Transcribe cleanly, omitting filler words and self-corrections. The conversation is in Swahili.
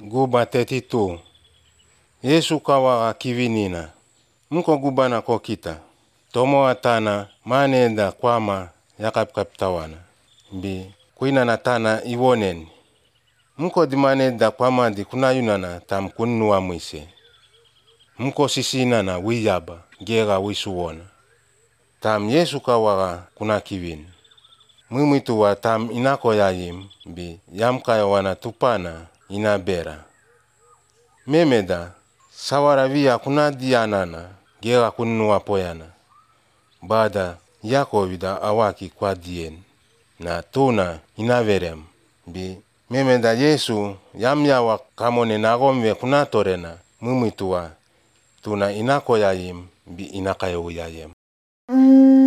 Guba 32. Yesu kawaga kivinina. Mko gubana ko kita. Tomo atana maneda kwama yakapkaptawana. Bi kuina natana iwonen. Mko di maneda kwama di kunayunana tam kunnuwa mwise. Mko sisina na wiyaba gera wisuwona. Tam Yesu kawaga kuna kivin. Mwimituwa tam inako yayim bi yamkaya wana tupana inabera. Memeda sawara via kuna dianana gera kunnuwa poyana. Bada yako vida awaki kwa dien. Na tuna inaverem bi memeda Yesu yamyawa kamone nagomwe kuna torena mwimituwa tuna inako yayim bi inakayo yayim.